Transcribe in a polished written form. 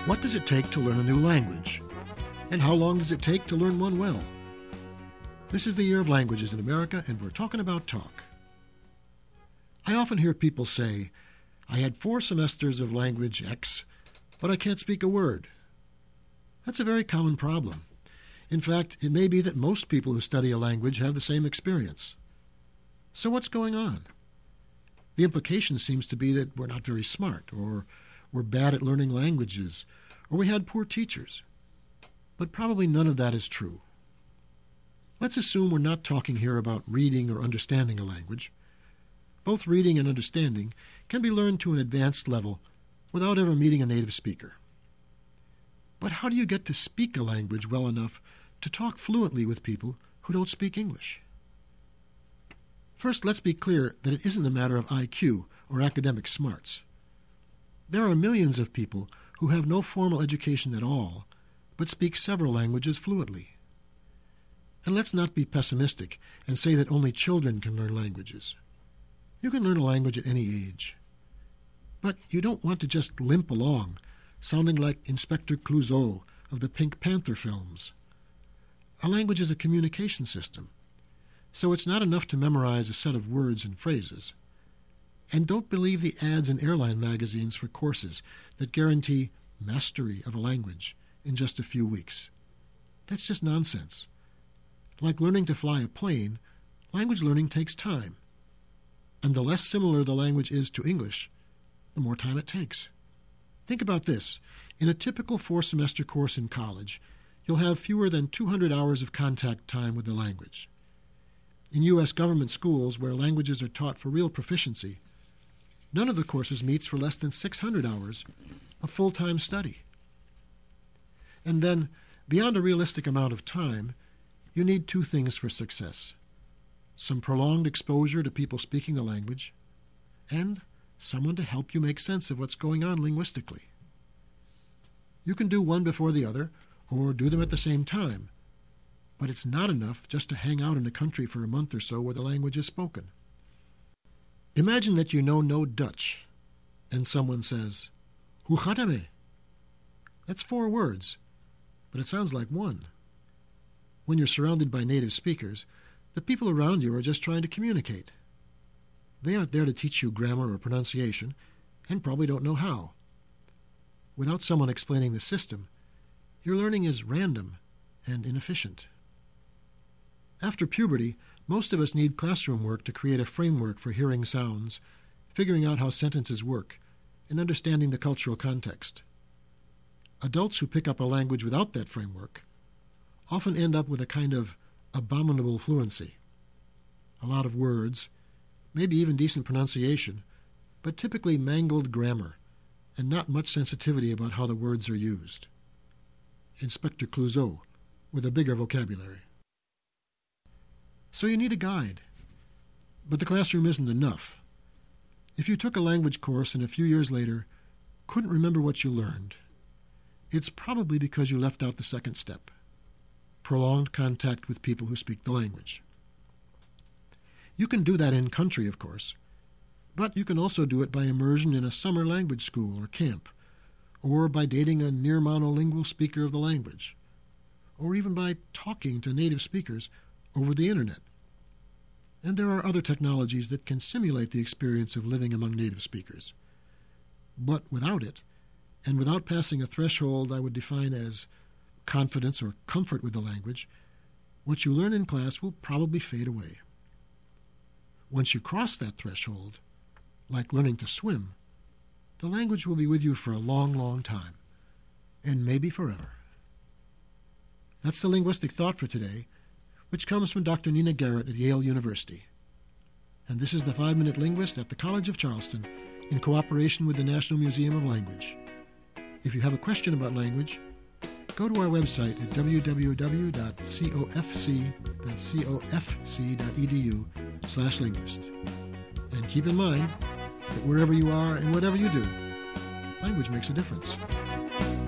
What does it take to learn a new language? And how long does it take to learn one well? This is the Year of Languages in America, and we're talking about talk. I often hear people say, I had 4 semesters of language X, but I can't speak a word. That's a very common problem. In fact, it may be that most people who study a language have the same experience. So what's going on? The implication seems to be that we're not very smart, or we're bad at learning languages, or we had poor teachers. But probably none of that is true. Let's assume we're not talking here about reading or understanding a language. Both reading and understanding can be learned to an advanced level without ever meeting a native speaker. But how do you get to speak a language well enough to talk fluently with people who don't speak English? First, let's be clear that it isn't a matter of IQ or academic smarts. There are millions of people who have no formal education at all, but speak several languages fluently. And let's not be pessimistic and say that only children can learn languages. You can learn a language at any age. But you don't want to just limp along, sounding like Inspector Clouseau of the Pink Panther films. A language is a communication system, so it's not enough to memorize a set of words and phrases. And don't believe the ads in airline magazines for courses that guarantee mastery of a language in just a few weeks. That's just nonsense. Like learning to fly a plane, language learning takes time. And the less similar the language is to English, the more time it takes. Think about this. In a typical 4-semester course in college, you'll have fewer than 200 hours of contact time with the language. In U.S. government schools, where languages are taught for real proficiency, none of the courses meets for less than 600 hours of full-time study. And then, beyond a realistic amount of time, you need 2 things for success: some prolonged exposure to people speaking the language, and someone to help you make sense of what's going on linguistically. You can do one before the other, or do them at the same time, but it's not enough just to hang out in a country for a month or so where the language is spoken. Imagine that you know no Dutch, and someone says, "Hoe gaat het mee?" That's 4 words, but it sounds like one. When you're surrounded by native speakers, the people around you are just trying to communicate. They aren't there to teach you grammar or pronunciation, and probably don't know how. Without someone explaining the system, your learning is random and inefficient. After puberty, most of us need classroom work to create a framework for hearing sounds, figuring out how sentences work, and understanding the cultural context. Adults who pick up a language without that framework often end up with a kind of abominable fluency. A lot of words, maybe even decent pronunciation, but typically mangled grammar and not much sensitivity about how the words are used. Inspector Clouseau with a bigger vocabulary. So you need a guide. But the classroom isn't enough. If you took a language course and a few years later couldn't remember what you learned, it's probably because you left out the second step: prolonged contact with people who speak the language. You can do that in country, of course, but you can also do it by immersion in a summer language school or camp, or by dating a near monolingual speaker of the language, or even by talking to native speakers over the internet. And there are other technologies that can simulate the experience of living among native speakers. But without it, and without passing a threshold I would define as confidence or comfort with the language, what you learn in class will probably fade away. Once you cross that threshold, like learning to swim, the language will be with you for a long, long time, and maybe forever. That's the linguistic thought for today, which comes from Dr. Nina Garrett at Yale University. And this is the 5-Minute Linguist at the College of Charleston in cooperation with the National Museum of Language. If you have a question about language, go to our website at www.cofc.edu/linguist. And keep in mind that wherever you are and whatever you do, language makes a difference.